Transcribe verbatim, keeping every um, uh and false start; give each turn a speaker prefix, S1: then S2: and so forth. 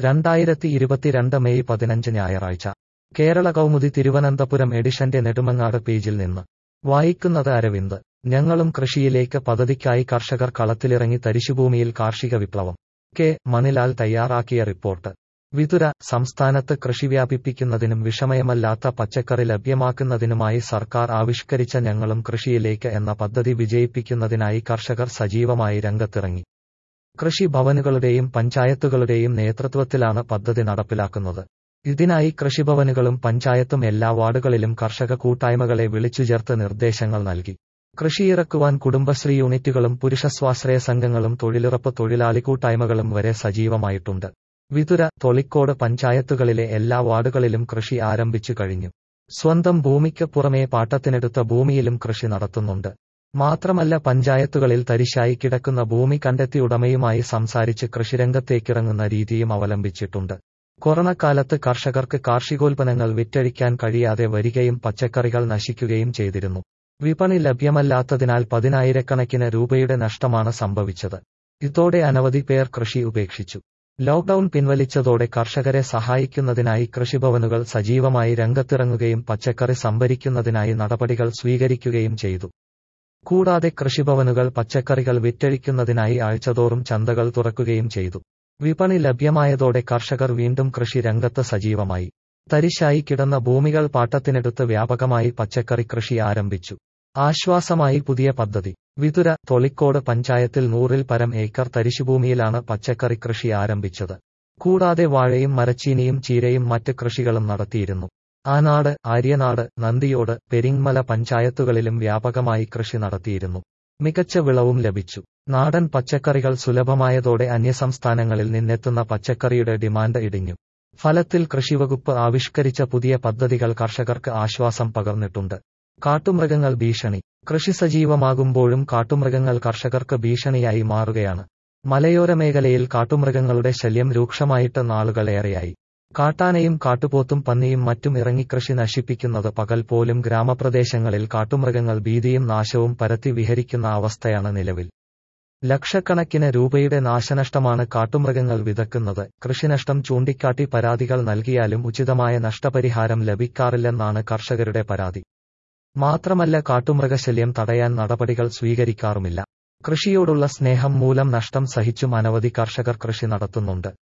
S1: രണ്ടായിരത്തി ഇരുപത്തിരണ്ട് മെയ് പതിനഞ്ച് ഞായറാഴ്ച കേരള കൗമുദി തിരുവനന്തപുരം എഡിഷന്റെ നെടുമങ്ങാട് പേജിൽ നിന്ന് വായിക്കുന്നത് അരവിന്ദ്. ഞങ്ങളും കൃഷിയിലേക്ക് പദ്ധതിക്കായി കർഷകർ കളത്തിലിറങ്ങി തരിശുഭൂമിയിൽ കാർഷിക വിപ്ലവം. കെ മണിലാൽ തയ്യാറാക്കിയ റിപ്പോർട്ട്. വിതുര. സംസ്ഥാനത്ത് കൃഷി വ്യാപിപ്പിക്കുന്നതിനും വിഷമയമല്ലാത്ത പച്ചക്കറി ലഭ്യമാക്കുന്നതിനുമായി സർക്കാർ ആവിഷ്കരിച്ച ഞങ്ങളും കൃഷിയിലേക്ക് എന്ന പദ്ധതി വിജയിപ്പിക്കുന്നതിനായി കർഷകർ സജീവമായി രംഗത്തിറങ്ങി. കൃഷി ഭവനുകളുടെയും പഞ്ചായത്തുകളുടെയും നേതൃത്വത്തിലാണ് പദ്ധതി നടപ്പിലാക്കുന്നത്. ഇതിനായി കൃഷിഭവനുകളും പഞ്ചായത്തും എല്ലാ വാർഡുകളിലും കർഷക കൂട്ടായ്മകളെ വിളിച്ചുചേർത്ത് നിർദ്ദേശങ്ങൾ നൽകി. കൃഷിയിറക്കുവാൻ കുടുംബശ്രീ യൂണിറ്റുകളും പുരുഷസ്വാശ്രയ സംഘങ്ങളും തൊഴിലുറപ്പ് തൊഴിലാളി കൂട്ടായ്മകളും വരെ സജീവമായിട്ടുണ്ട്. വിതുര, തൊളിക്കോട് പഞ്ചായത്തുകളിലെ എല്ലാ വാർഡുകളിലും കൃഷി ആരംഭിച്ചു കഴിഞ്ഞു. സ്വന്തം ഭൂമിക്ക് പുറമേ പാട്ടത്തിനെടുത്ത ഭൂമിയിലും കൃഷി നടത്തുന്നുണ്ട്. മാത്രമല്ല പഞ്ചായത്തുകളിൽ തരിശായി കിടക്കുന്ന ഭൂമി കണ്ടെത്തി ഉടമയുമായി സംസാരിച്ച് കൃഷിരംഗത്തേക്കിറങ്ങുന്ന രീതിയും അവലംബിച്ചിട്ടുണ്ട്. കൊറോണക്കാലത്ത് കർഷകർക്ക് കാർഷികോൽപ്പന്നങ്ങൾ വിറ്റഴിക്കാൻ കഴിയാതെ വരികയും പച്ചക്കറികൾ നശിക്കുകയും ചെയ്തിരുന്നു. വിപണി ലഭ്യമല്ലാത്തതിനാൽ പതിനായിരക്കണക്കിന് രൂപയുടെ നഷ്ടമാണ് സംഭവിച്ചത്. ഇതോടെ അനവധി പേർ കൃഷി ഉപേക്ഷിച്ചു. ലോക്ഡൌൺ പിൻവലിച്ചതോടെ കർഷകരെ സഹായിക്കുന്നതിനായി കൃഷിഭവനുകൾ സജീവമായി രംഗത്തിറങ്ങുകയും പച്ചക്കറി സംഭരിക്കുന്നതിനായി നടപടികൾ സ്വീകരിക്കുകയും ചെയ്തു. കൂടാതെ കൃഷിഭവനുകൾ പച്ചക്കറികൾ വിറ്റഴിക്കുന്നതിനായി ആഴ്ചതോറും ചന്തകൾ തുറക്കുകയും ചെയ്തു. വിപണി ലഭ്യമായതോടെ കർഷകർ വീണ്ടും കൃഷി രംഗത്ത് സജീവമായി. തരിശായി കിടന്ന ഭൂമികൾ പാട്ടത്തിനെടുത്ത് വ്യാപകമായി പച്ചക്കറി കൃഷി ആരംഭിച്ചു. ആശ്വാസമായി പുതിയ പദ്ധതി. വിതുര, തൊളിക്കോട് പഞ്ചായത്തിൽ നൂറിൽ പരം ഏക്കർ തരിശുഭൂമിയിലാണ് പച്ചക്കറി കൃഷി ആരംഭിച്ചത്. കൂടാതെ വാഴയും മരച്ചീനിയും ചീരയും മറ്റ് കൃഷികളും നടത്തിയിരുന്നു. ആനാട്, ആര്യനാട്, നന്ദിയോട്, പെരിങ്ങമല പഞ്ചായത്തുകളിലും വ്യാപകമായി കൃഷി നടത്തിയിരുന്നു. മികച്ച വിളവും ലഭിച്ചു. നാടൻ പച്ചക്കറികൾ സുലഭമായതോടെ അന്യസംസ്ഥാനങ്ങളിൽ നിന്നെത്തുന്ന പച്ചക്കറിയുടെ ഡിമാൻഡ് ഇടിഞ്ഞു. ഫലത്തിൽ കൃഷിവകുപ്പ് ആവിഷ്കരിച്ച പുതിയ പദ്ധതികൾ കർഷകർക്ക് ആശ്വാസം പകർന്നിട്ടുണ്ട്. കാട്ടുമൃഗങ്ങൾ ഭീഷണി. കൃഷി സജീവമാകുമ്പോഴും കാട്ടുമൃഗങ്ങൾ കർഷകർക്ക് ഭീഷണിയായി മാറുകയാണ്. മലയോര മേഖലയിൽ കാട്ടുമൃഗങ്ങളുടെ ശല്യം രൂക്ഷമായിട്ട് നാളുകളേറെയായി. കാട്ടാനയും കാട്ടുപോത്തും പന്നിയും മറ്റും ഇറങ്ങി കൃഷി നശിപ്പിക്കുന്നത് പകൽ പോലും ഗ്രാമപ്രദേശങ്ങളിൽ കാട്ടുമൃഗങ്ങൾ ഭീതിയും നാശവും പരത്തി വിഹരിക്കുന്ന അവസ്ഥയാണ് നിലവിൽ. ലക്ഷക്കണക്കിന് രൂപയുടെ നാശനഷ്ടമാണ് കാട്ടുമൃഗങ്ങൾ വിതക്കുന്നത്. കൃഷിനഷ്ടം ചൂണ്ടിക്കാട്ടി പരാതികൾ നൽകിയാലും ഉചിതമായ നഷ്ടപരിഹാരം ലഭിക്കാറില്ലെന്നാണ് കർഷകരുടെ പരാതി. മാത്രമല്ല കാട്ടുമൃഗശല്യം തടയാൻ നടപടികൾ സ്വീകരിക്കാറുമില്ല. കൃഷിയോടുള്ള സ്നേഹം മൂലം നഷ്ടം സഹിച്ചും അനവധി കർഷകർ കൃഷി നടത്തുന്നുണ്ട്.